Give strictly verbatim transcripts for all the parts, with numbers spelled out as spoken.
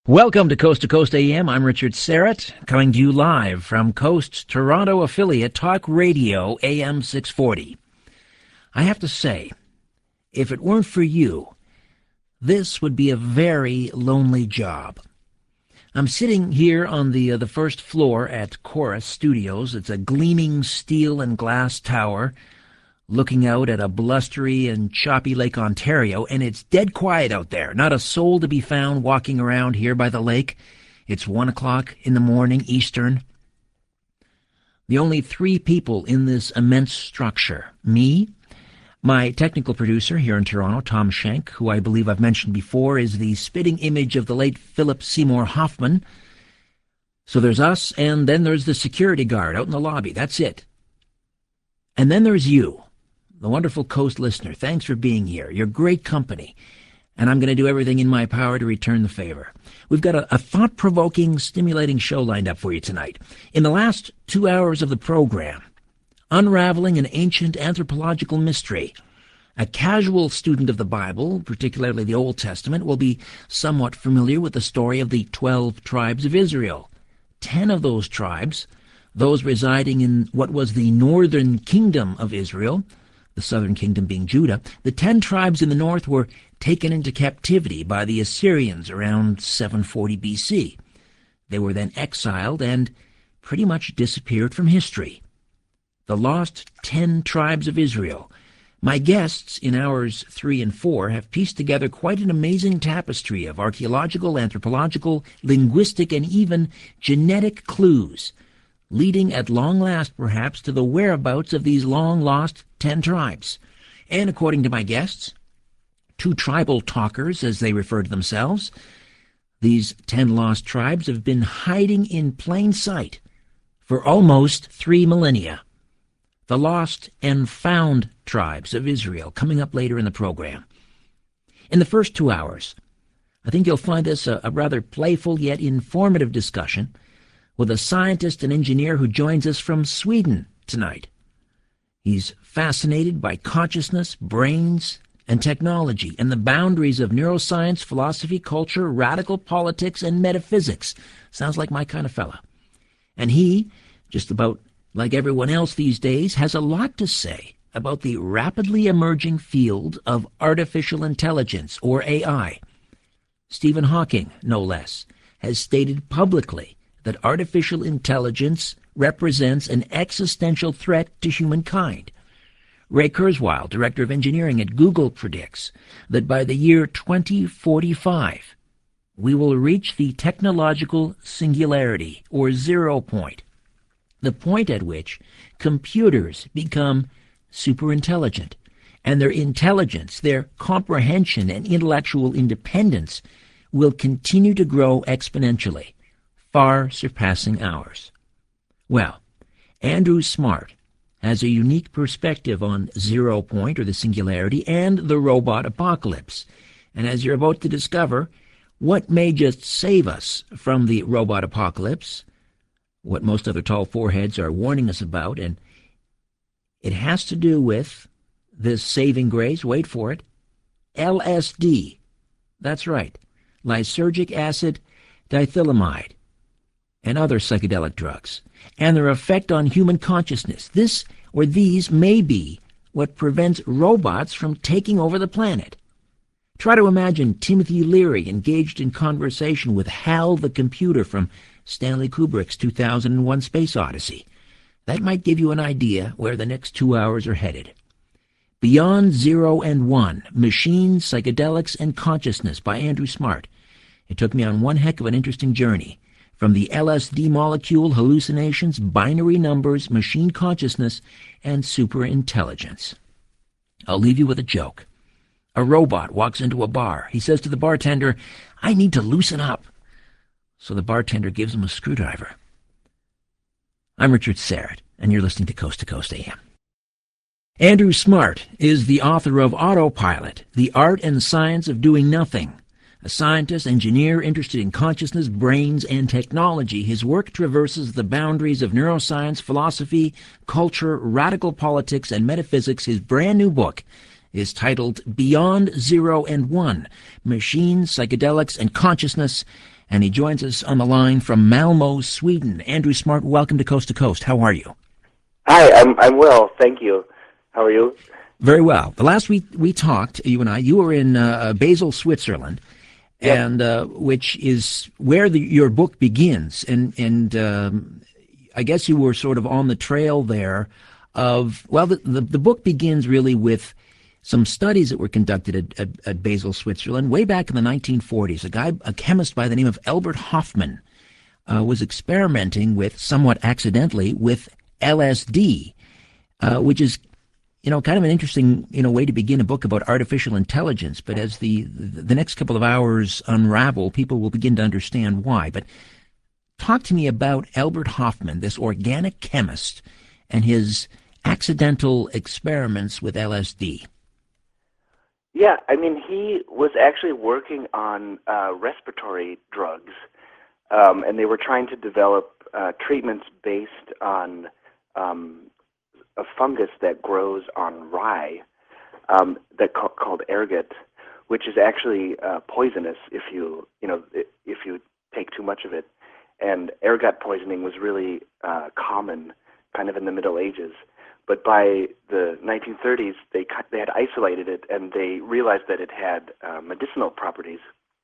Welcome to Coast to Coast A M. I'm Richard Serrett, coming to you live from Coast's Toronto affiliate Talk Radio A M six forty. I have to say, if it weren't for you, this would be a very lonely job. I'm sitting here on the uh, the first floor at Chorus Studios. It's a gleaming steel and glass tower looking out at a blustery and choppy Lake Ontario, and it's dead quiet out there. Not a soul to be found walking around here by the lake. It's one o'clock in the morning Eastern. The only three people in this immense structure: me, my technical producer here in Toronto, Tom Schenk, who I believe I've mentioned before is the spitting image of the late Philip Seymour Hoffman. So there's us, and then there's the security guard out in the lobby. That's it. And then there's you, the wonderful Coast listener. Thanks for being here. You're great company, and I'm going to do everything in my power to return the favor. We've got a, a thought-provoking, stimulating show lined up for you tonight. In the last two hours of the program, unraveling an ancient anthropological mystery. A casual student of the Bible, particularly the Old Testament, will be somewhat familiar with the story of the twelve tribes of Israel. Ten of those tribes, those residing in what was the northern kingdom of Israel, the southern kingdom being Judah, the ten tribes in the north were taken into captivity by the Assyrians around seven forty B C. They were then exiled and pretty much disappeared from history. The lost ten tribes of Israel. My guests in hours three and four have pieced together quite an amazing tapestry of archaeological, anthropological, linguistic, and even genetic clues, leading at long last, perhaps, to the whereabouts of these long-lost ten tribes. And according to my guests, two tribal talkers, as they refer to themselves, these ten lost tribes have been hiding in plain sight for almost three millennia. The lost and found tribes of Israel, coming up later in the program. In the first two hours, I think you'll find this a, a rather playful yet informative discussion with a scientist and engineer who joins us from Sweden tonight. He's fascinated by consciousness, brains, and technology, and the boundaries of neuroscience, philosophy, culture, radical politics, and metaphysics. Sounds like my kind of fella. And he, just about like everyone else these days, has a lot to say about the rapidly emerging field of artificial intelligence, or A I. Stephen Hawking, no less, has stated publicly that artificial intelligence represents an existential threat to humankind. Ray Kurzweil, director of engineering at Google, predicts that by the year twenty forty-five, we will reach the technological singularity, or zero point, the point at which computers become superintelligent, and their intelligence, their comprehension and intellectual independence will continue to grow exponentially, far surpassing ours. Well, Andrew Smart has a unique perspective on zero point, or the singularity, and the robot apocalypse. And as you're about to discover, what may just save us from the robot apocalypse, what most other tall foreheads are warning us about, and it has to do with this saving grace, wait for it, L S D. That's right, lysergic acid dithylamide, and other psychedelic drugs, and their effect on human consciousness. This or these may be what prevents robots from taking over the planet. Try to imagine Timothy Leary engaged in conversation with Hal the computer from Stanley Kubrick's two thousand one Space Odyssey. That might give you an idea where the next two hours are headed. Beyond Zero and One, Machines, Psychedelics, and Consciousness by Andrew Smart. It took me on one heck of an interesting journey, from the L S D molecule, hallucinations, binary numbers, machine consciousness, and superintelligence. I'll leave you with a joke. A robot walks into a bar. He says to the bartender, "I need to loosen up." So the bartender gives him a screwdriver. I'm Richard Serrett, and you're listening to Coast to Coast A M. Andrew Smart is the author of Autopilot, The Art and Science of Doing Nothing. A scientist, engineer interested in consciousness, brains, and technology, his work traverses the boundaries of neuroscience, philosophy, culture, radical politics, and metaphysics. His brand new book is titled Beyond Zero and One, Machines, Psychedelics, and Consciousness, and he joins us on the line from Malmo, Sweden. Andrew Smart, welcome to Coast to Coast. How are you? Hi, I'm I'm well, thank you. How are you? Very well. The last we we talked, you and I, you were in uh, Basel, Switzerland, Yep. and uh, which is where the, your book begins. And and um, I guess you were sort of on the trail there of, well, the, the, the book begins really with some studies that were conducted at, at, at Basel, Switzerland, way back in the nineteen forties. A guy, a chemist by the name of Albert Hofmann, uh, was experimenting with, somewhat accidentally, with L S D, uh, which is, you know, kind of an interesting, you know, way to begin a book about artificial intelligence. But as the the next couple of hours unravel, people will begin to understand why. But talk to me about Albert Hofmann, this organic chemist, and his accidental experiments with L S D. Yeah, I mean, he was actually working on uh, respiratory drugs, um, and they were trying to develop uh, treatments based on um, a fungus that grows on rye, um, that ca- called ergot, which is actually uh, poisonous if you you know if you take too much of it. And ergot poisoning was really uh, common, kind of in the Middle Ages. But by the nineteen thirties, they they had isolated it, and they realized that it had uh, medicinal properties.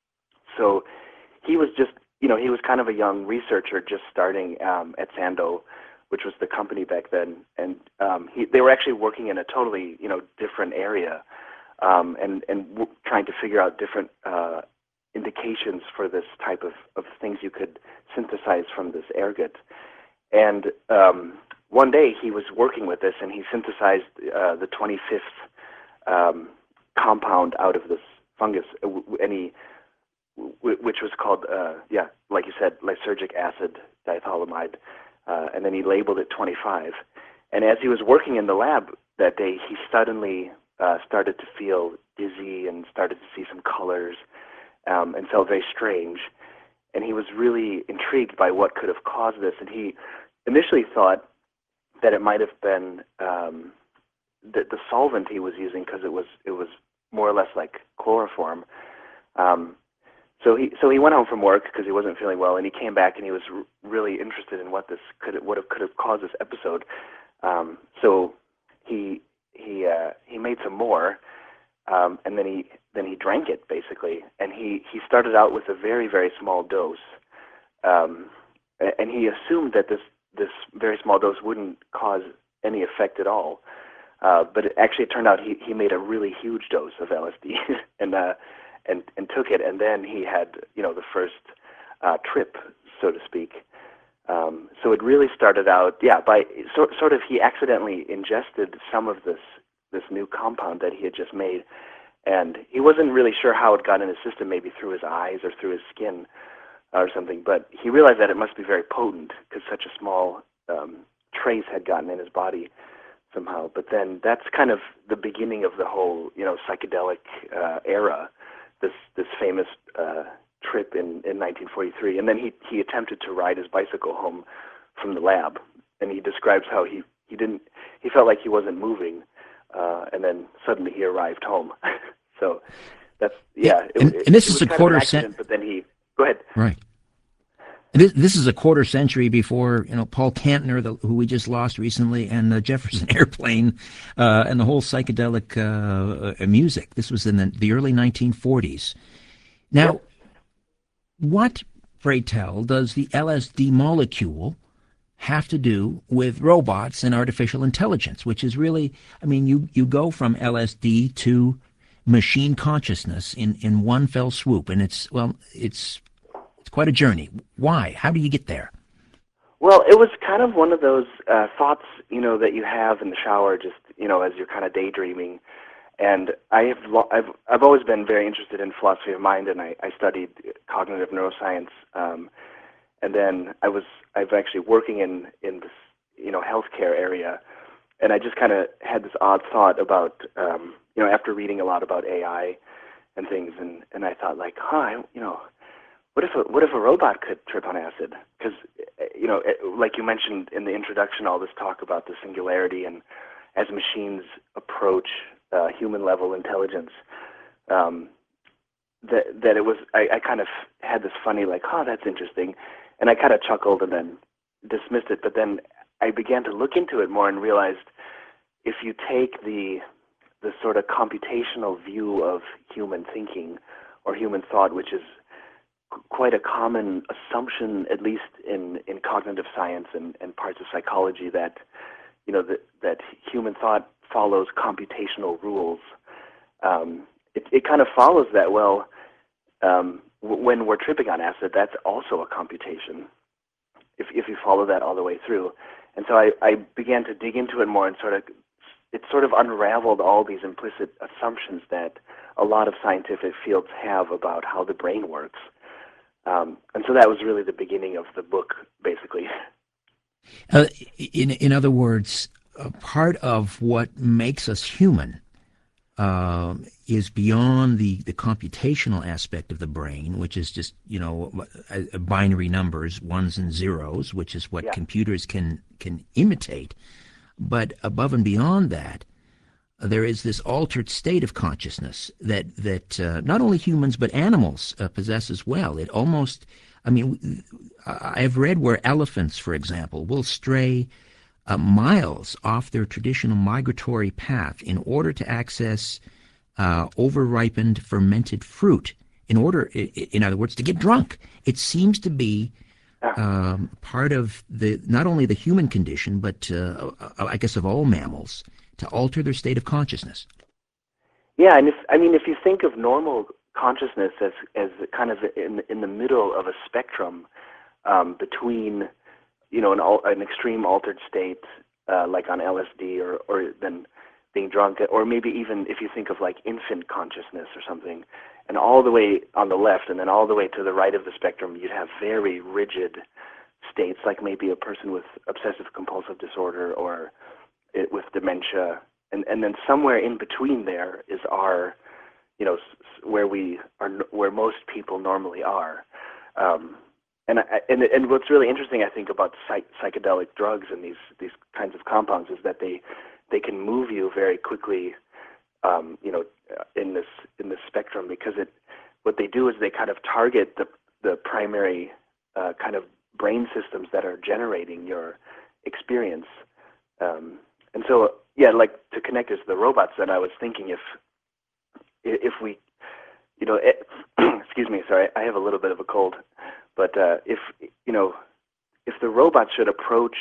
So he was just, you know, he was kind of a young researcher just starting um, at Sandoz, which was the company back then, and um, he, they were actually working in a totally, you know, different area, um, and and w- trying to figure out different uh, indications for this type of, of things you could synthesize from this ergot. And um, one day he was working with this, and he synthesized uh, the twenty-fifth um, compound out of this fungus, and he, which was called, uh, yeah, like you said, lysergic acid diethylamide, uh, and then he labeled it twenty-five. And as he was working in the lab that day, he suddenly uh, started to feel dizzy and started to see some colors, um, and felt very strange. And he was really intrigued by what could have caused this, and he initially thought that it might have been um, the, the solvent he was using, because it was it was more or less like chloroform. Um, so he so he went home from work because he wasn't feeling well, and he came back and he was r- really interested in what this could what have, could have caused this episode. Um, so he he uh, he made some more, um, and then he then he drank it basically, and he, he started out with a very very small dose, um, and he assumed that this this very small dose wouldn't cause any effect at all. Uh, but it actually, it turned out he, he made a really huge dose of L S D and uh, and and took it, and then he had, you know, the first uh, trip, so to speak. Um, so it really started out, yeah, by sort sort of he accidentally ingested some of this this new compound that he had just made, and he wasn't really sure how it got in his system, maybe through his eyes or through his skin or something, but he realized that it must be very potent because such a small um, trace had gotten in his body somehow. But then that's kind of the beginning of the whole, you know, psychedelic uh, era, this this famous uh, trip in, in nineteen forty-three. And then he, he attempted to ride his bicycle home from the lab, and he describes how he, he didn't, he felt like he wasn't moving, uh, and then suddenly he arrived home. So that's, yeah, it, and, it, and this it is was a kind of an quarter accident, cent. but then he, go ahead. Right. And this, this is a quarter century before, you know, Paul Kantner, the, who we just lost recently, and the Jefferson Airplane, uh, and the whole psychedelic uh, uh, music. This was in the, the early nineteen forties. Now, Yep. what, pray tell, does the L S D molecule have to do with robots and artificial intelligence, which is really, I mean, you, you go from L S D to machine consciousness in, in one fell swoop, and it's, well, it's it's quite a journey. Why? How do you get there? Well, it was kind of one of those uh, thoughts, you know, that you have in the shower, just, you know, as you're kind of daydreaming. And I have, lo- I've, I've always been very interested in philosophy of mind, and I, I studied cognitive neuroscience. Um, and then I was, I've actually working in, in this, you know, healthcare area. And I just kind of had this odd thought about, um, you know, after reading a lot about A I and things, and, and I thought, like, huh, I, you know, what if a, what if a robot could trip on acid? Because, you know, like you mentioned in the introduction, all this talk about the singularity, and as machines approach uh, human-level intelligence, um, that that it was. I, I kind of had this funny like, oh, that's interesting, and I kind of chuckled and then dismissed it. But then I began to look into it more and realized if you take the the sort of computational view of human thinking or human thought, which is qu- quite a common assumption, at least in, in cognitive science and, and parts of psychology, that you know that, that human thought follows computational rules. Um, it, it kind of follows that. Well, um, w- when we're tripping on acid, that's also a computation, if if you follow that all the way through. And so I, I began to dig into it more and sort of it sort of unraveled all these implicit assumptions that a lot of scientific fields have about how the brain works. Um, and so that was really the beginning of the book, basically. Uh, in in other words, a part of what makes us human uh, is beyond the, the computational aspect of the brain, which is just you know uh, binary numbers, ones and zeros, which is what Yeah. computers can can imitate. But above and beyond that, uh, there is this altered state of consciousness that that uh, not only humans but animals uh, possess as well. It almost, I mean, I- I've read where elephants, for example, will stray uh, miles off their traditional migratory path in order to access uh, over-ripened fermented fruit. In order, i- i- in other words, to get drunk. It seems to be Yeah. um, part of the not only the human condition, but uh, I guess of all mammals, to alter their state of consciousness. Yeah, and if I mean, if you think of normal consciousness as as kind of in in the middle of a spectrum um, between, you know, an al- an extreme altered state uh, like on L S D, or or then being drunk, or maybe even if you think of like infant consciousness or something, and all the way on the left, and then all the way to the right of the spectrum, you'd have very rigid states, like maybe a person with obsessive compulsive disorder or it, with dementia, and and then somewhere in between there is our, you know, s- s- where we are, n- where most people normally are. Um, and, I, and and what's really interesting, I think, about psych- psychedelic drugs and these these kinds of compounds is that they they can move you very quickly, um, you know, in this in this spectrum, because it what they do is they kind of target the the primary uh, kind of brain systems that are generating your experience. Um, and so, yeah, like to connect this to the robots, that I was thinking if if we, you know, it, excuse me, sorry, I have a little bit of a cold, but uh, if you know, if the robots should approach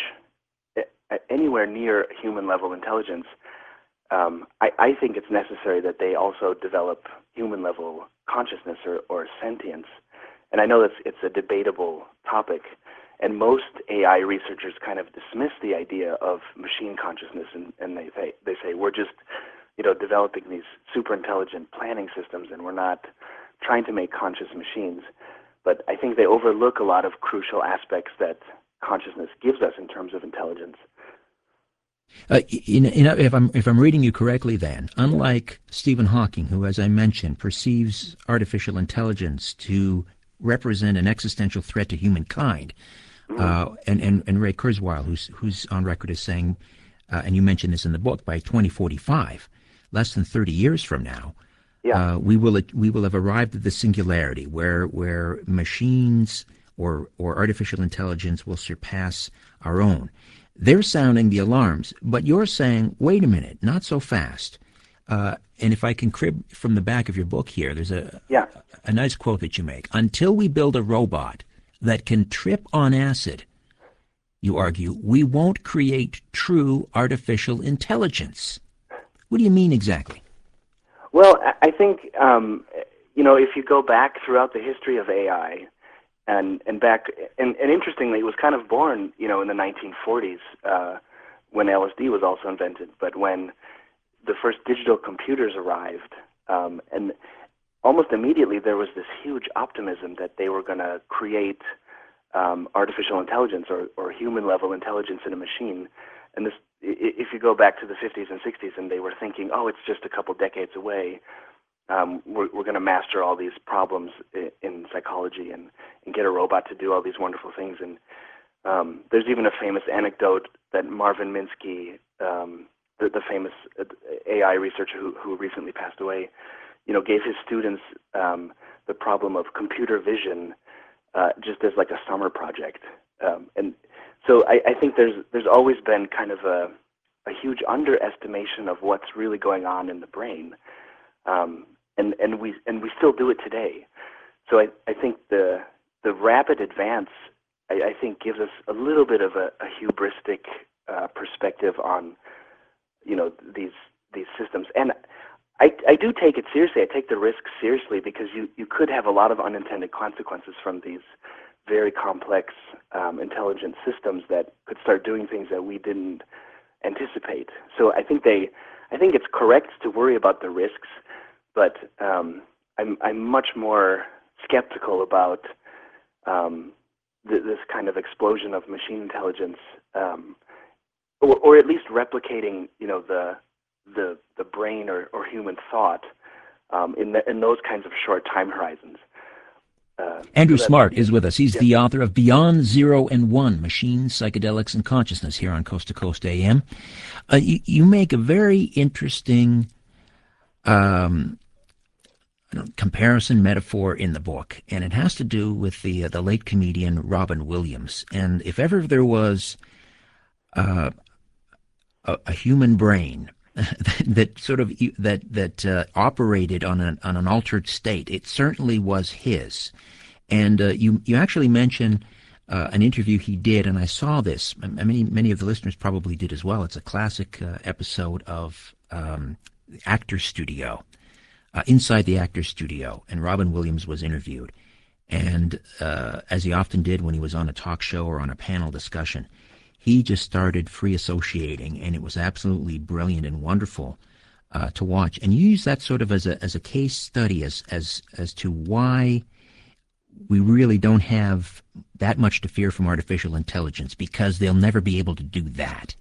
a- anywhere near human level intelligence, um, I, I think it's necessary that they also develop human level consciousness, or, or sentience. And I know that's it's a debatable topic, and most A I researchers kind of dismiss the idea of machine consciousness, and, and they, they they say we're just, you know, developing these super intelligent planning systems, and we're not trying to make conscious machines. But I think they overlook a lot of crucial aspects that consciousness gives us in terms of intelligence. Uh, in, in, if I'm if I'm reading you correctly, then, unlike Stephen Hawking, who, as I mentioned, perceives artificial intelligence to represent an existential threat to humankind, uh, and, and and Ray Kurzweil, who's who's on record as saying, uh, and you mentioned this in the book, by twenty forty-five, less than thirty years from now, Yeah. uh, we will we will have arrived at the singularity where where machines or or artificial intelligence will surpass our own. They're sounding the alarms, but you're saying, wait a minute, not so fast. Uh, and if I can crib from the back of your book here, there's a Yeah. a nice quote that you make. Until we build a robot that can trip on acid, you argue, we won't create true artificial intelligence. What do you mean exactly? Well, I I think, um, you know, if you go back throughout the history of A I, and and back, and, and interestingly, it was kind of born, you know, in the nineteen forties uh, when L S D was also invented. But when the first digital computers arrived, um, and almost immediately there was this huge optimism that they were going to create um, artificial intelligence, or, or human level intelligence in a machine. And this, i- if you go back to the fifties and sixties, and they were thinking, oh, it's just a couple decades away. Um, we're we're going to master all these problems in, in psychology, and, and get a robot to do all these wonderful things. And um, there's even a famous anecdote that Marvin Minsky, um, the, the famous A I researcher who, who recently passed away, you know, gave his students um, the problem of computer vision uh, just as like a summer project. Um, and so I, I think there's there's always been kind of a, a huge underestimation of what's really going on in the brain, um, and and we and we still do it today. So I, I think the the rapid advance I, I think gives us a little bit of a, a hubristic uh, perspective on you know these these systems. And I, I do take it seriously. I take the risks seriously because you, you could have a lot of unintended consequences from these very complex um, intelligent systems that could start doing things that we didn't anticipate. So I think they, I think it's correct to worry about the risks, but um, I'm I'm much more skeptical about um, th- this kind of explosion of machine intelligence, um, or, or at least replicating, you know, the the the brain or, or human thought um, in the, in those kinds of short time horizons. Uh, Andrew so Smart is with us. He's yeah. the author of Beyond Zero and One, Machines, Psychedelics, and Consciousness here on Coast to Coast A M. Uh, you, you make a very interesting um, comparison metaphor in the book, and it has to do with the, uh, the late comedian Robin Williams. And if ever there was uh, a, a human brain that sort of that that uh, operated on an on an altered state, it certainly was his. And uh, you you actually mention uh, an interview he did, and I saw this. Many many of the listeners probably did as well. It's a classic uh, episode of um, the Actors Studio, uh, Inside the Actors Studio, and Robin Williams was interviewed. And uh, as he often did when he was on a talk show or on a panel discussion, he just started free associating, and it was absolutely brilliant and wonderful uh, to watch. And you use that sort of as a as a case study as as as to why we really don't have that much to fear from artificial intelligence, because they'll never be able to do that.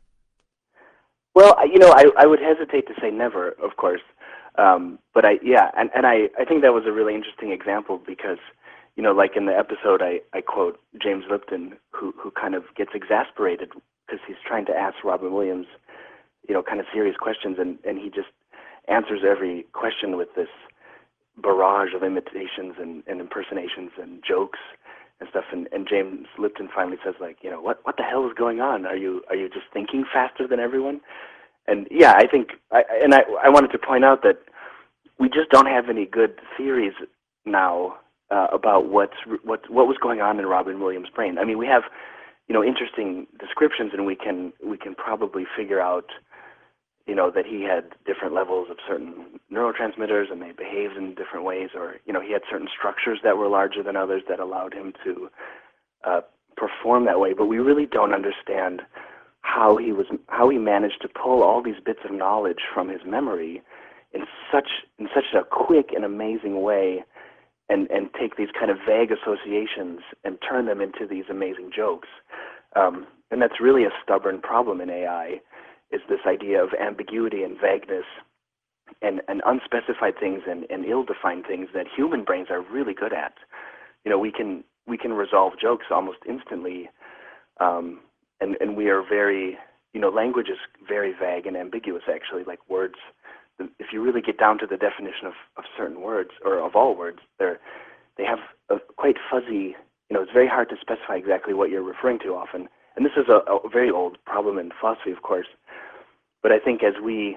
Well, you know, I, I would hesitate to say never, of course, um, but I yeah, and, and I, I think that was a really interesting example because, you know, like in the episode, I, I quote James Lipton, who who kind of gets exasperated because he's trying to ask Robin Williams, you know, kind of serious questions, and, and he just answers every question with this barrage of imitations and, and impersonations and jokes and stuff. And, and James Lipton finally says, like, you know, what what the hell is going on? Are you are you just thinking faster than everyone? And yeah, I think, I, and I I wanted to point out that we just don't have any good theories now uh, about what's what what was going on in Robin Williams' brain. I mean, we have, you know, interesting descriptions, and we can we can probably figure out, you know, that he had different levels of certain neurotransmitters and they behaved in different ways, or, you know, he had certain structures that were larger than others that allowed him to uh, perform that way. But we really don't understand how he was, how he managed to pull all these bits of knowledge from his memory in such in such a quick and amazing way, and, and take these kind of vague associations and turn them into these amazing jokes. Um, and that's really a stubborn problem in A I, is this idea of ambiguity and vagueness and, and unspecified things and, and ill-defined things that human brains are really good at. You know, we can we can resolve jokes almost instantly, um, and, and we are very, you know, language is very vague and ambiguous, actually, like words. If you really get down to the definition of, of certain words, or of all words, they're, they have a quite fuzzy, you know, it's very hard to specify exactly what you're referring to often. And this is a, a very old problem in philosophy, of course. But I think as we,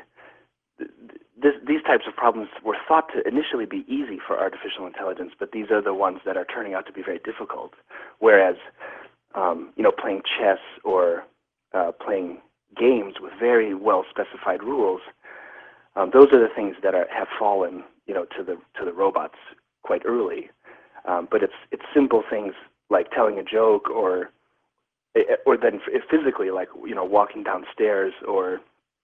this, these types of problems were thought to initially be easy for artificial intelligence, but these are the ones that are turning out to be very difficult. Whereas, um, you know, playing chess or uh, playing games with very well-specified rules, um, those are the things that are, have fallen, you know, to the to the robots quite early. Um, but it's it's simple things like telling a joke, or or then physically, like, you know, walking downstairs, or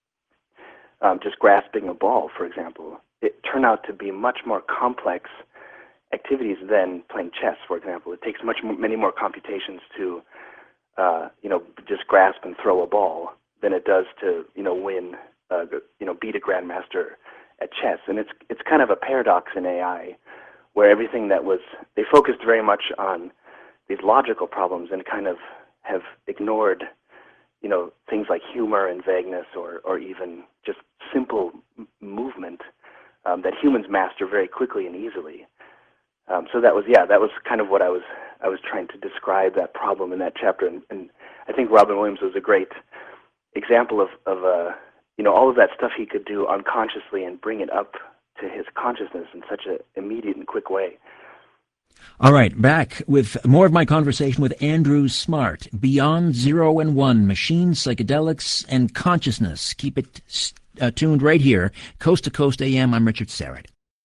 Um, just grasping a ball, for example, it turn out to be much more complex activities than playing chess, for example. It takes much more, many more computations to, uh, you know, just grasp and throw a ball than it does to, you know, win, uh, you know, beat a grandmaster at chess. And it's it's kind of a paradox in A I, where everything that was, they focused very much on these logical problems and kind of have ignored, you know, things like humor and vagueness, or, or even just simple m- movement um, that humans master very quickly and easily. Um, so that was, yeah, that was kind of what I was I was trying to describe, that problem in that chapter, and, and I think Robin Williams was a great example of, of uh, you know, all of that stuff he could do unconsciously and bring it up to his consciousness in such an immediate and quick way. All right, back with more of my conversation with Andrew Smart, Beyond Zero and One, Machines, Psychedelics, and Consciousness. Keep it uh, tuned right here, Coast to Coast A M. I'm Richard Syrett.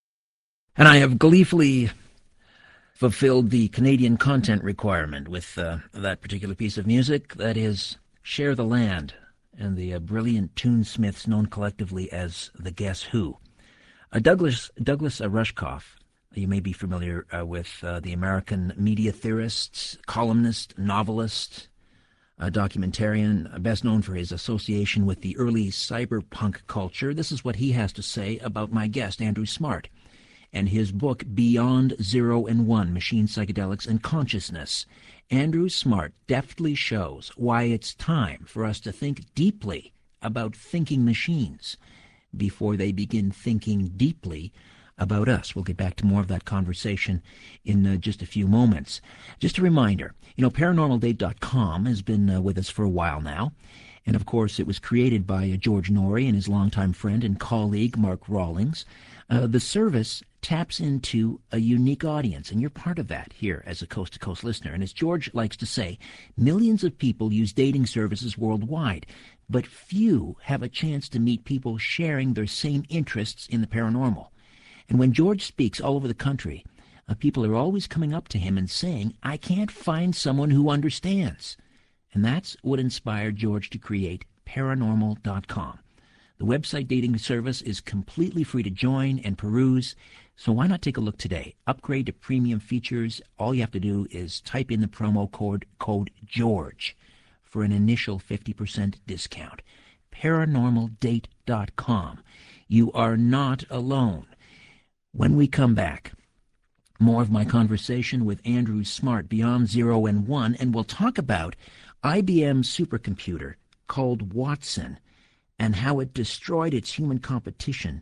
And I have gleefully fulfilled the Canadian content requirement with uh, that particular piece of music. That is Share the Land and the uh, brilliant tunesmiths known collectively as the Guess Who. Uh, Douglas, Douglas uh, Rushkoff. You may be familiar uh, with uh, the American media theorist, columnist, novelist, uh, documentarian, uh, best known for his association with the early cyberpunk culture. This is what he has to say about my guest, Andrew Smart, and his book, Beyond Zero and One, Machine, Psychedelics, and Consciousness. Andrew Smart deftly shows why it's time for us to think deeply about thinking machines before they begin thinking deeply about us. We'll get back to more of that conversation in uh, just a few moments. Just a reminder, you know, paranormal date dot com has been uh, with us for a while now. And of course, it was created by uh, George Noory and his longtime friend and colleague, Mark Rawlings. Uh, the service taps into a unique audience, and you're part of that here as a coast-to-coast listener. And as George likes to say, millions of people use dating services worldwide, but few have a chance to meet people sharing their same interests in the paranormal. And when George speaks all over the country, uh, people are always coming up to him and saying, I can't find someone who understands. And that's what inspired George to create paranormal dot com. The website dating service is completely free to join and peruse, so why not take a look today? Upgrade to premium features. All you have to do is type in the promo code, code GEORGE for an initial fifty percent discount. paranormal date dot com. You are not alone. When we come back, more of my conversation with Andrew Smart, Beyond Zero and One, and we'll talk about I B M's supercomputer called Watson and how it destroyed its human competition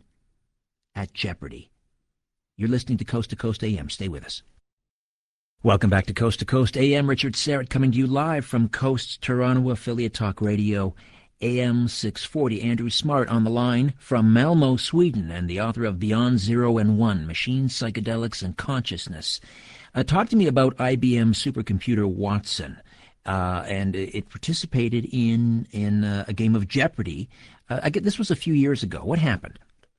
at Jeopardy. You're listening to Coast to Coast A M. Stay with us. Welcome back to Coast to Coast A M. Richard Syrett coming to you live from Coast's Toronto affiliate talk radio, A M six forty. Andrew Smart on the line from Malmo, Sweden, and the author of Beyond Zero and One, Machines, Psychedelics, and Consciousness. Uh, talk to me about I B M supercomputer Watson. Uh, and it participated in in uh, a game of Jeopardy. Uh, I get this was a few years ago. What happened?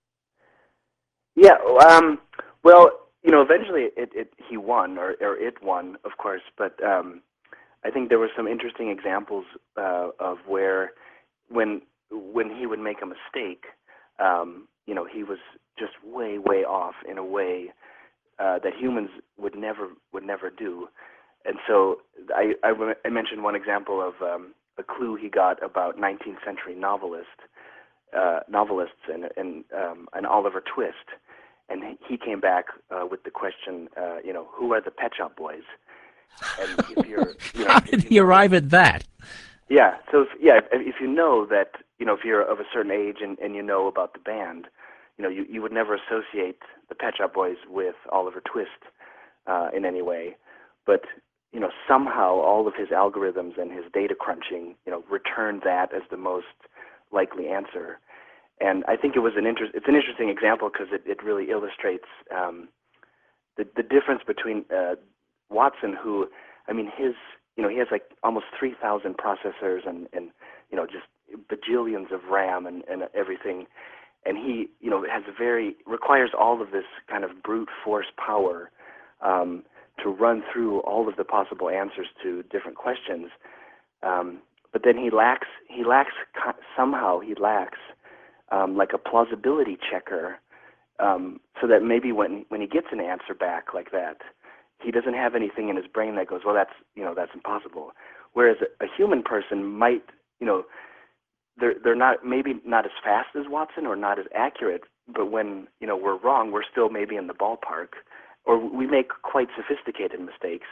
Yeah, um, well, you know, eventually it, it he won, or, or it won, of course. But um, I think there were some interesting examples uh, of where, when when he would make a mistake, um, you know, he was just way, way off in a way uh, that humans would never would never do. And so I, I, I mentioned one example of um, a clue he got about nineteenth century novelist, uh, novelists and, and um, an Oliver Twist. And he came back uh, with the question, uh, you know, who are the Pet Shop Boys? And if you're, you know, How did he arrive at that? Yeah, so if, yeah, if, if you know that, you know, if you're of a certain age and, and you know about the band, you know, you, you would never associate the Pet Shop Boys with Oliver Twist uh, in any way. But you know, somehow all of his algorithms and his data crunching, you know, returned that as the most likely answer. And I think it was an inter- it's an interesting example because it, it really illustrates um, the the difference between uh, Watson, who, I mean, his, you know, he has like almost three thousand processors and, and, you know, just bajillions of RAM and, and everything. And he, you know, has a very, requires all of this kind of brute force power um, to run through all of the possible answers to different questions, um, but then he lacks. He lacks somehow. He lacks um, like a plausibility checker, um, so that maybe when when he gets an answer back like that, he doesn't have anything in his brain that goes, well, that's you know that's impossible. Whereas a, a human person might, you know, they're they're not maybe not as fast as Watson or not as accurate, but when you know we're wrong, we're still maybe in the ballpark. Or we make quite sophisticated mistakes,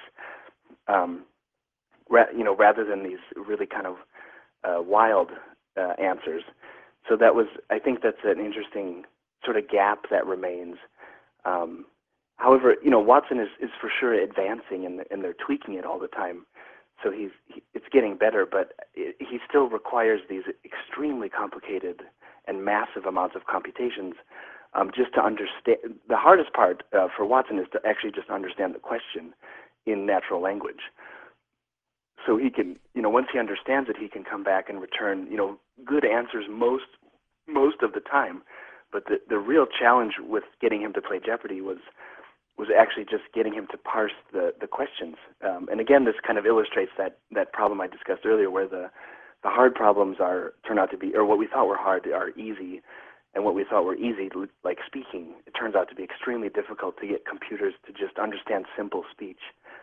um, ra- you know, rather than these really kind of uh, wild uh, answers. So that was, I think, that's an interesting sort of gap that remains. Um, however, you know, Watson is, is for sure advancing, and, and they're tweaking it all the time. So he's he, it's getting better, but it, he still requires these extremely complicated and massive amounts of computations um, just to understand. The hardest part uh, for Watson is to actually just understand the question in natural language. So he can, you know, once he understands it, he can come back and return, you know, good answers most most of the time. But the the real challenge with getting him to play Jeopardy was was actually just getting him to parse the, the questions. Um, and again, this kind of illustrates that, that problem I discussed earlier, where the, the hard problems are turn out to be, or what we thought were hard are easy, and what we thought were easy, like speaking, it turns out to be extremely difficult to get computers to just understand simple speech.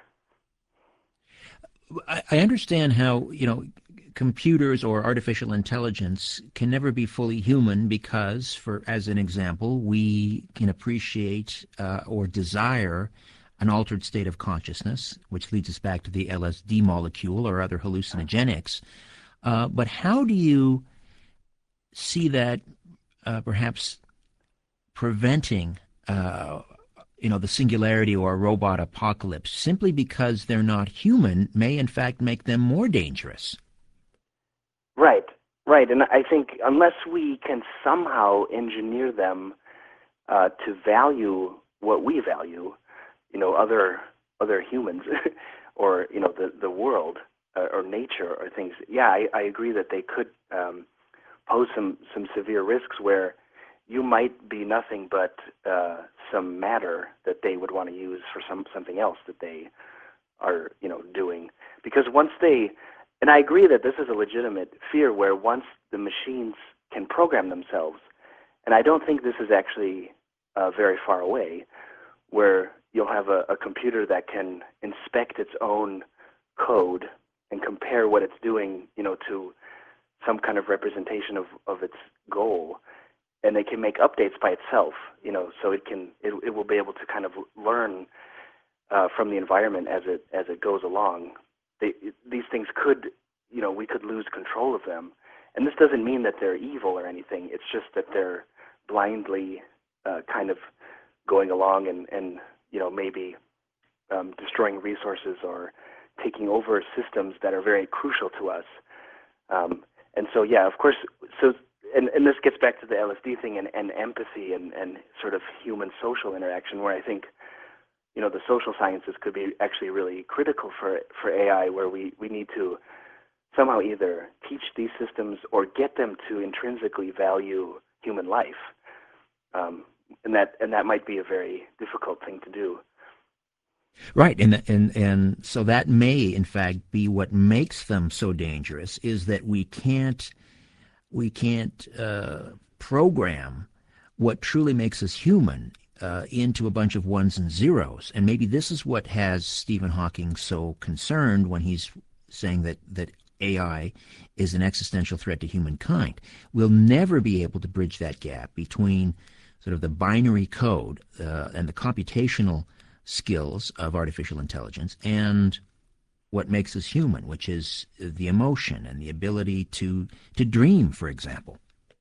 I, I understand how, you know, computers or artificial intelligence can never be fully human because, for as an example, we can appreciate uh, or desire an altered state of consciousness, which leads us back to the L S D molecule or other hallucinogenics. Uh, but how do you see that uh, perhaps preventing uh, you know, the singularity or a robot apocalypse? Simply because they're not human may in fact make them more dangerous. Right, right. And I think unless we can somehow engineer them uh, to value what we value, you know, other other humans or, you know, the, the world uh, or nature or things, yeah, I, I agree that they could um, pose some, some severe risks where you might be nothing but uh, some matter that they would want to use for some something else that they are, you know, doing. Because once they, and I agree that this is a legitimate fear, where once the machines can program themselves, and I don't think this is actually uh, very far away, where you'll have a, a computer that can inspect its own code and compare what it's doing, you know, to some kind of representation of, of its goal. And it can make updates by itself, you know, so it can it, it will be able to kind of learn uh, from the environment as it as it goes along. They, these things could, you know, we could lose control of them, and this doesn't mean that they're evil or anything. It's just that they're blindly uh, kind of going along and and you know maybe um, destroying resources or taking over systems that are very crucial to us. Um, and so, yeah, of course, so. And, and this gets back to the L S D thing and, and empathy and, and sort of human social interaction, where I think, you know, the social sciences could be actually really critical for for A I, where we, we need to somehow either teach these systems or get them to intrinsically value human life. Um, and that and that might be a very difficult thing to do. Right, and and and so that may, in fact, be what makes them so dangerous, is that we can't we can't uh, program what truly makes us human uh, into a bunch of ones and zeros. And maybe this is what has Stephen Hawking so concerned when he's saying that, that A I is an existential threat to humankind. We'll never be able to bridge that gap between sort of the binary code uh, and the computational skills of artificial intelligence and what makes us human, which is the emotion and the ability to to dream, for example.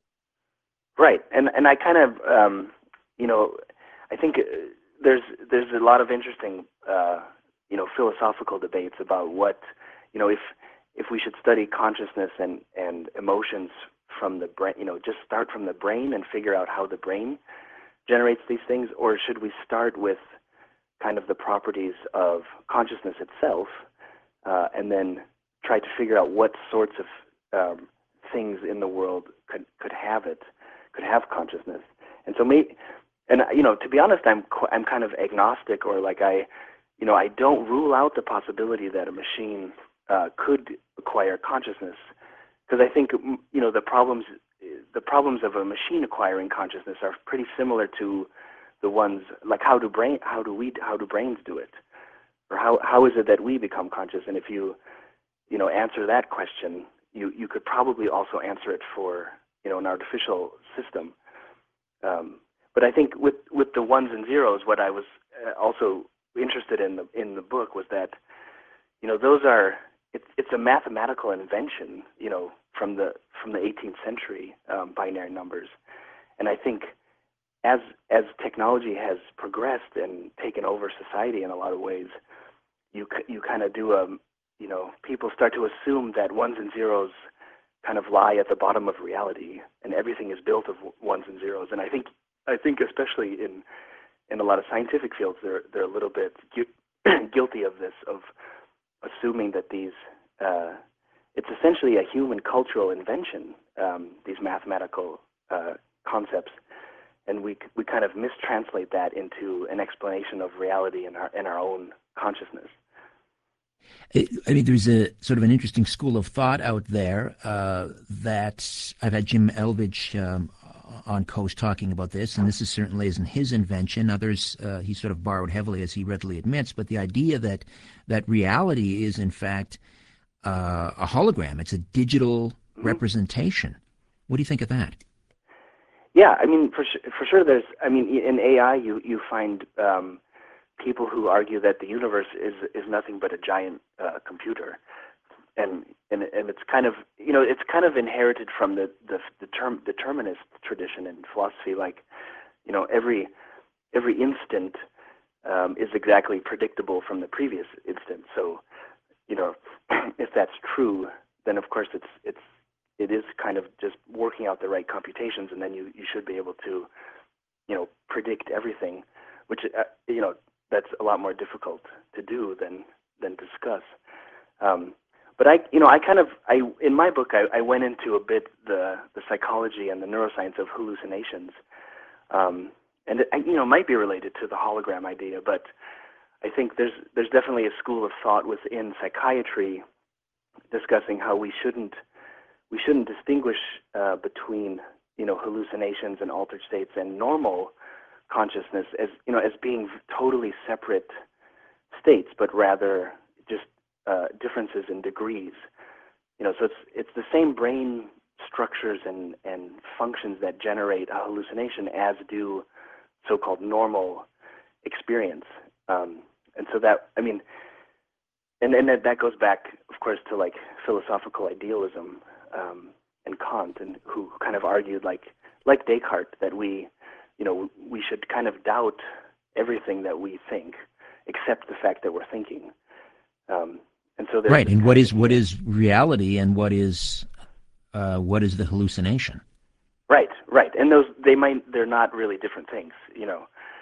Right, and and I kind of, um, you know, I think there's there's a lot of interesting, uh, you know, philosophical debates about what, you know, if if we should study consciousness and and emotions from the brain, you know, just start from the brain and figure out how the brain generates these things, or should we start with kind of the properties of consciousness itself, uh, and then try to figure out what sorts of um, things in the world could could have it, could have consciousness. And so, me, and you know, to be honest, I'm I'm kind of agnostic, or like I, you know, I don't rule out the possibility that a machine uh, could acquire consciousness, because I think, you know, the problems the problems of a machine acquiring consciousness are pretty similar to the ones, like how do brain how do we how do brains do it, or how how is it that we become conscious? And if you you know answer that question, you you could probably also answer it for, you know, an artificial system. Um, but I think with with the ones and zeros, what I was also interested in the in the book was that, you know, those are it's it's a mathematical invention, you know, from the from the eighteenth century, um, binary numbers, and I think as as technology has progressed and taken over society in a lot of ways, you you kind of do a you know people start to assume that ones and zeros kind of lie at the bottom of reality, and everything is built of ones and zeros. And I think I think especially in in a lot of scientific fields, they're they're a little bit gu- guilty of this, of assuming that these uh, it's essentially a human cultural invention, um, these mathematical uh, concepts, and we we kind of mistranslate that into an explanation of reality in our in our own consciousness. I mean, there's a sort of an interesting school of thought out there uh, that I've had Jim Elvidge um, on Coast talking about this, and this is certainly isn't his invention. Others uh, he sort of borrowed heavily, as he readily admits. But the idea that that reality is in fact uh, a hologram, it's a digital Mm-hmm. representation. What do you think of that? Yeah, I mean, for su- for sure, there's. I mean, in A I, you you find um, people who argue that the universe is is nothing but a giant uh, computer, and and and it's kind of you know it's kind of inherited from the the, the term determinist tradition in philosophy. Like, you know, every every instant um, is exactly predictable from the previous instant. So, you know, if that's true, then of course it's it's it is kind of just working out the right computations, and then you, you should be able to, you know, predict everything, which uh, you know that's a lot more difficult to do than than discuss. Um, but I, you know, I kind of I in my book I, I went into a bit the the psychology and the neuroscience of hallucinations, um, and it, you know, might be related to the hologram idea, but I think there's there's definitely a school of thought within psychiatry discussing how we shouldn't we shouldn't distinguish uh, between you know hallucinations and altered states and normal consciousness as you know as being totally separate states, but rather just uh, differences in degrees. You know, so it's it's the same brain structures and and functions that generate a hallucination as do so-called normal experience. Um, and so that I mean, and and that, that goes back, of course, to like philosophical idealism. Um, and Kant, and who kind of argued, like like Descartes, that we, you know, we should kind of doubt everything that we think, except the fact that we're thinking. Um, and so there's Right, this and what kind is of, what is reality, and what is uh, what is the hallucination? right, right, and those they might they're not really different things, you know.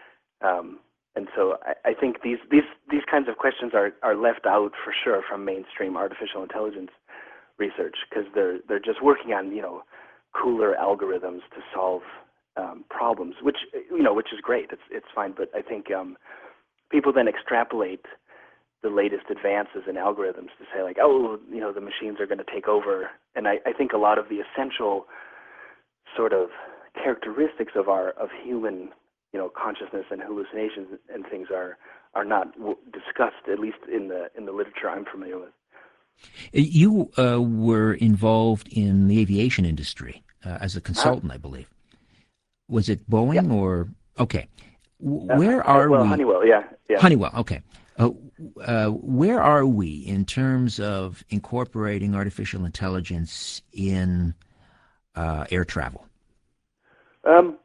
Um, and so I, I think these these these kinds of questions are are left out for sure from mainstream artificial intelligence research, because they're they're just working on you know cooler algorithms to solve um, problems, which you know which is great. It's it's fine, but I think um, people then extrapolate the latest advances in algorithms to say like, oh, you know, the machines are going to take over. And I, I think a lot of the essential sort of characteristics of our of human you know consciousness and hallucinations and things are are not w- discussed, at least in the in the literature I'm familiar with. You uh, were involved in the aviation industry uh, as a Huh? consultant, I believe. Was it Yeah. Boeing or okay? W- Uh, Where uh, are well, we? Honeywell. Yeah. Yeah. Honeywell. Okay. Uh, uh, where are we in terms of incorporating artificial intelligence in uh, air travel? Um,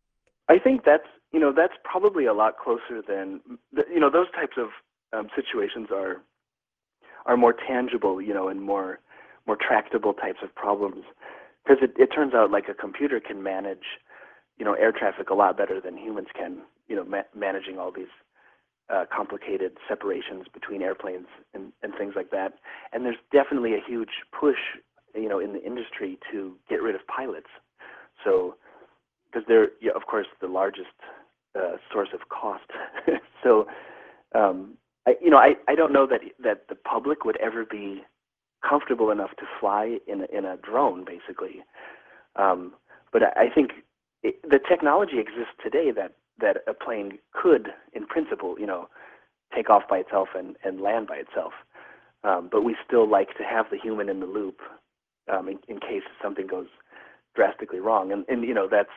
I think that's you know that's probably a lot closer than you know those types of um, situations are are more tangible, you know, and more more tractable types of problems, because it, it turns out like a computer can manage you know air traffic a lot better than humans can, you know, ma- managing all these uh, complicated separations between airplanes and, and things like that. And there's definitely a huge push, you know, in the industry to get rid of pilots. So because they're, yeah, of course, the largest uh, source of cost. so, um, I, you know, I, I don't know that that the public would ever be comfortable enough to fly in a, in a drone, basically. Um, but I, I think it, the technology exists today that that a plane could, in principle, you know, take off by itself and, and land by itself. Um, but we still like to have the human in the loop um, in, in case something goes drastically wrong. And, and you know, that's,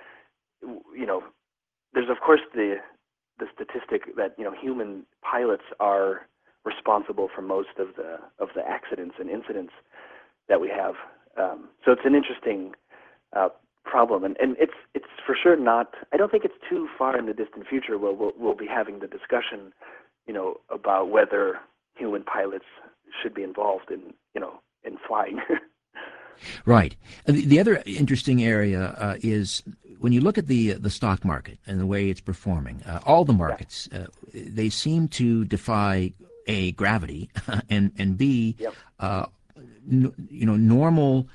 you know, there's of course the the statistic that you know human pilots are responsible for most of the of the accidents and incidents that we have. Um, so it's an interesting uh, problem, and and it's it's for sure not. I don't think it's too far in the distant future where we'll we'll be having the discussion, you know, about whether human pilots should be involved in you know in flying. Right. And The the other interesting area uh, is when you look at the the stock market and the way it's performing. Uh, all the Yeah. markets, uh, they seem to defy a gravity, and and b, Yep. uh, n- you know, normal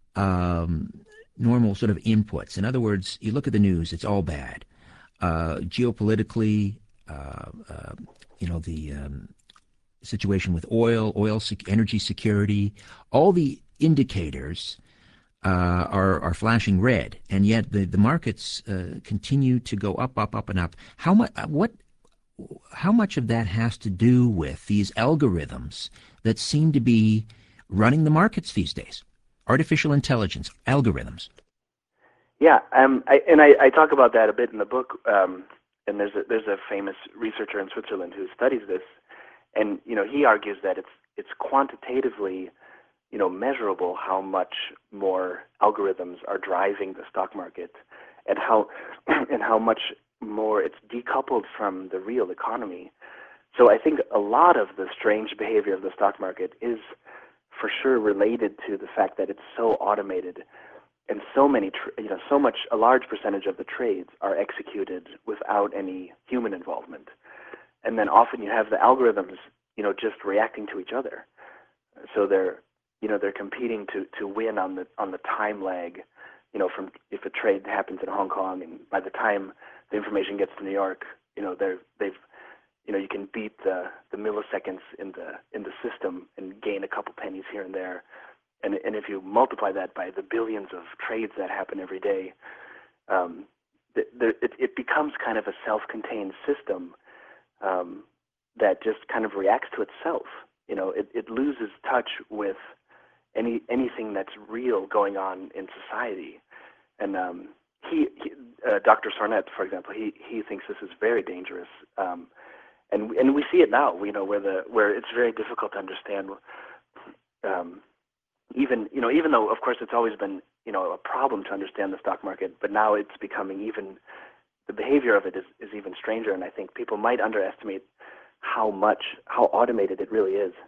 um, normal sort of inputs. In other words, you look at the news; it's all bad. Uh, geopolitically, uh, uh, you know, the um, situation with oil, oil sec- energy security, all the indicators uh, are are flashing red, and yet the the markets uh, continue to go up, up, up, and up. How much? What? How much of that has to do with these algorithms that seem to be running the markets these days? Artificial intelligence algorithms. Yeah, um, I, and I, I talk about that a bit in the book. Um, and there's a, there's a famous researcher in Switzerland who studies this, and you know he argues that it's it's quantitatively you know measurable how much more algorithms are driving the stock market, and how and how much more it's decoupled from the real economy. So I think a lot of the strange behavior of the stock market is for sure related to the fact that it's so automated, and so many, tr- you know, so much, a large percentage of the trades are executed without any human involvement. And then often you have the algorithms, you know, just reacting to each other. So they're, you know, they're competing to, to win on the on the time lag, you know, from if a trade happens in Hong Kong, and by the time the information gets to New York, you know, they're they've, you know, you can beat the the milliseconds in the in the system and gain a couple pennies here and there. And, and if you multiply that by the billions of trades that happen every day, um, the, the, it, it becomes kind of a self-contained system um, that just kind of reacts to itself. You know, it, it loses touch with any anything that's real going on in society. And um, he, he uh, Doctor Sornet, for example, he he thinks this is very dangerous. Um, and and we see it now. You know, where the where it's very difficult to understand. Um, Even you know, even though of course it's always been you know a problem to understand the stock market, but now it's becoming even the behavior of it is, is even stranger, and I think people might underestimate how much how automated it really is.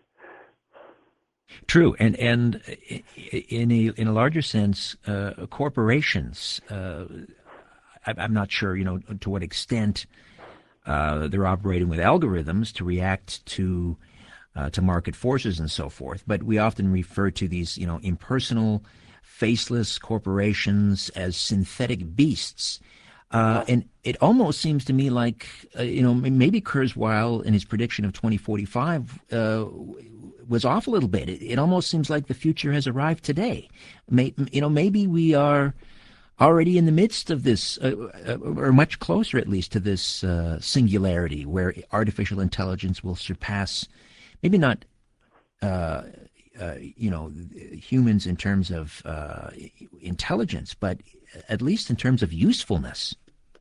True, and and in a in a larger sense, uh, corporations. Uh, I, I'm not sure, you know, to what extent uh, they're operating with algorithms to react to uh, to market forces and so forth. But we often refer to these, you know, impersonal, faceless corporations as synthetic beasts. Uh, Uh-huh. and it almost seems to me like, uh, you know, maybe Kurzweil in his prediction of twenty forty-five uh, was off a little bit. It, it almost seems like the future has arrived today. May, you know, maybe we are already in the midst of this, uh, uh, or much closer at least to this uh, singularity where artificial intelligence will surpass, maybe not, uh, uh, you know, humans in terms of uh, intelligence, but at least in terms of usefulness.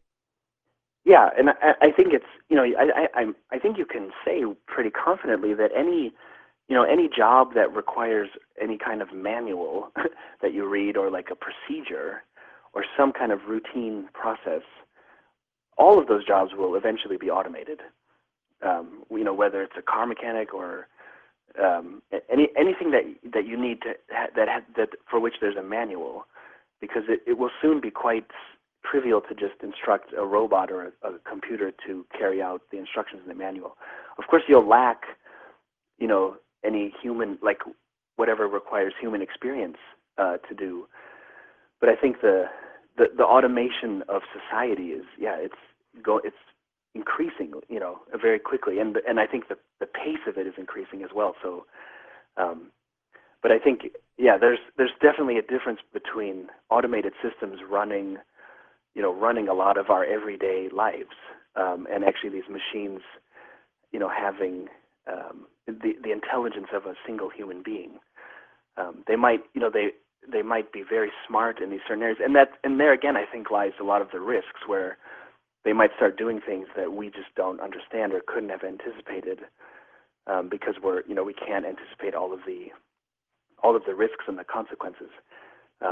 Yeah, and I, I think it's you know I, I I I think you can say pretty confidently that any you know any job that requires any kind of manual that you read, or like a procedure or some kind of routine process, all of those jobs will eventually be automated. Um, you know, whether it's a car mechanic or um, any anything that that you need to that that for which there's a manual, because it, it will soon be quite trivial to just instruct a robot or a, a computer to carry out the instructions in the manual. Of course, you'll lack, you know, any human, like whatever requires human experience uh, to do. But I think the, the the automation of society is, yeah, it's go it's increasing, you know, very quickly, and and I think the the pace of it is increasing as well. So, um, but I think, yeah, there's there's definitely a difference between automated systems running, you know, running a lot of our everyday lives, um, and actually these machines, you know, having um, the the intelligence of a single human being. Um, they might, you know, they they might be very smart in these certain areas, and that and there again, I think lies a lot of the risks where they might start doing things that we just don't understand or couldn't have anticipated, um, because we're, you know, we can't anticipate all of the all of the risks and the consequences. Um,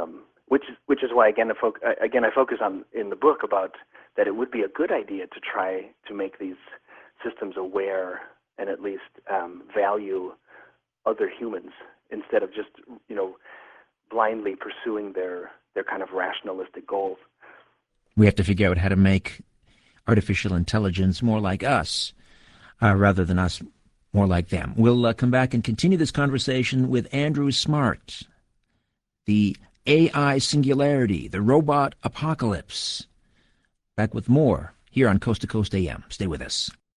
which is which is why again I foc- uh, again I focus on in the book about that it would be a good idea to try to make these systems aware and at least um, value other humans instead of just you know blindly pursuing their their kind of rationalistic goals. We have to figure out how to make artificial intelligence more like us, uh, rather than us more like them. We'll uh, come back and continue this conversation with Andrew Smart. The A I singularity, the robot apocalypse. Back with more here on Coast to Coast A M. Stay with us.